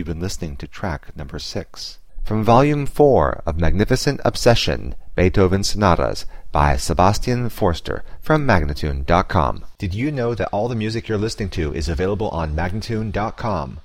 You've been listening to track number 6. From Volume 4 of Magnificent Obsession, Beethoven Sonatas by Sebastian Forster from Magnatune.com. Did you know that all the music you're listening to is available on Magnatune.com?